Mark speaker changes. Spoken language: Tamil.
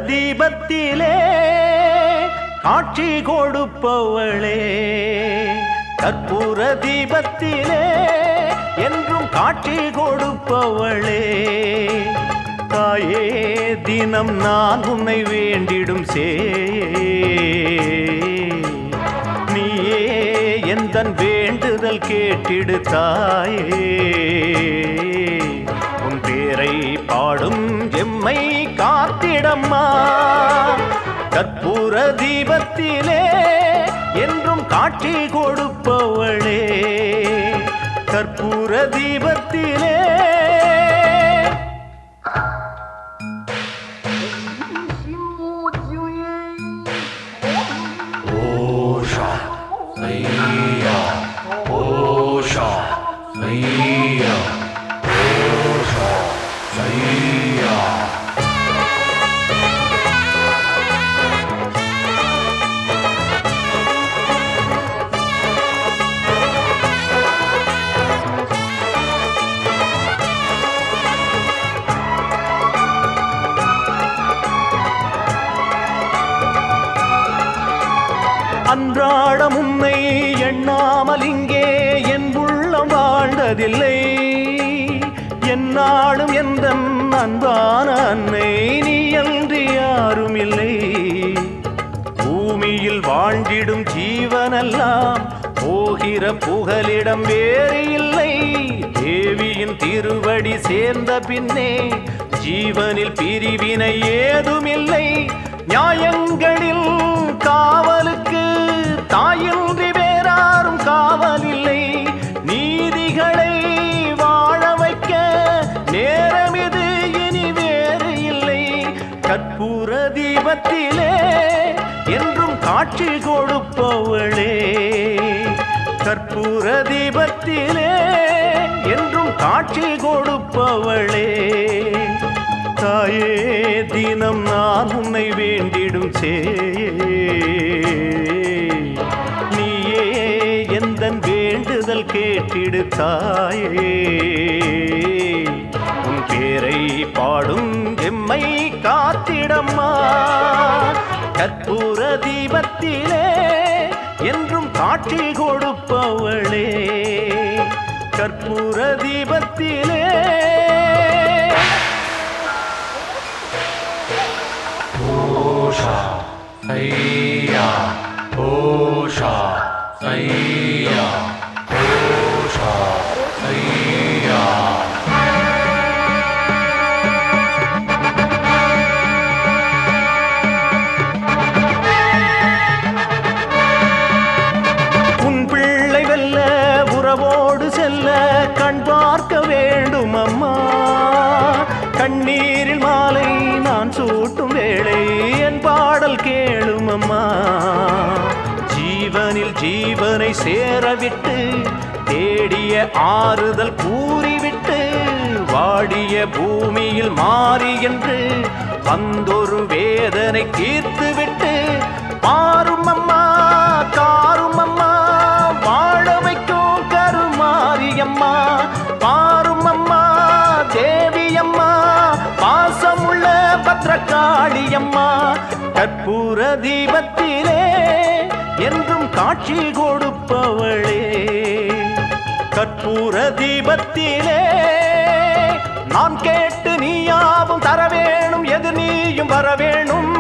Speaker 1: தீபத்திலே காட்சி கொடுப்பவளே, கற்பூர தீபத்திலே என்றும் காட்சி கொடுப்பவளே. தாயே தினம் நான் உன்னை வேண்டிடும் நீயே எந்தன் வேண்டுதல் கேட்டிடு தாயே. உன் பேரை பாடும் எம்மை காத்திடம்மா, கற்பூர தீபத்திலே என்றும் காட்சி கொடுப்பவளே, கற்பூர தீபத்திலே.
Speaker 2: ஓஷா ஐயா, ஓஷா ஐயா, ஓஷா ஐயா. அன்றாடம் உன்னை எண்ணாமல் இங்கே என் உள்ளம் வாழ்ந்ததில்லை. என்னாலும் எந்த அன்பான அன்னை நீ அன்றி யாரும் இல்லை. பூமியில் வாழ்ந்திடும் ஜீவனெல்லாம் போகிற புகலிடம் வேறு இல்லை. தேவியின் திருவடி சேர்ந்த பின்னே ஜீவனில் பிரிவினை ஏதுமில்லை. நியாயங்களில் காவலுக்கு தாயின்றி வேறாரும் காவலில்லை. நீதிகளை வாழ வைக்க நேரம் இது இனி வேறு இல்லை. கற்பூர தீபத்திலே என்றும் காட்சி கொடுப்பவளே, கற்பூர தீபத்திலே என்றும் காட்சி கொடுப்பவளே. தாயே தினம் நான் உன்னை வேண்டிடும் நீயே எந்தன் வேண்டுதல் கேட்டிடு தாயே. உன் பேரை பாடும் எம்மை காத்திடம்மா, கற்பூர தீபத்திலே என்றும் காட்சி கொடுப்பவளே, கற்பூர தீபத்திலே. ஓஷா ஐயா, ஓஷா ஐயா, ஓஷா ஐயா.
Speaker 1: உன் பிள்ளை வெல்ல உறவோடு செல்ல கண் பார்க்க வேண்டும் அம்மா. கண்ணீரில் மாலை நான் சூட்டும் வேளை என் பாடல் கேளும் அம்மா. ஜீவனில் ஜீவனை சேரவிட்டு தேடிய ஆறுதல் கூறிவிட்டு வாடிய பூமியில் மாறி என்று வந்தொரு வேதனை தீர்த்துவிட்டு மாறும் அம்மா காரும் அம்மா வாழ வைக்கும் கருமாரியம்மா. பாரும் அம்மா தேவியம்மா பாசமுள்ள பத்ரகாளியம்மா. கற்பூர தீபத்திலே என்றும் காட்சி கொடுப்பவளே, கற்பூர தீபத்திலே. நான் கேட்டு நீயாவும் தர வேணும், எது நீயும் வர வேணும்.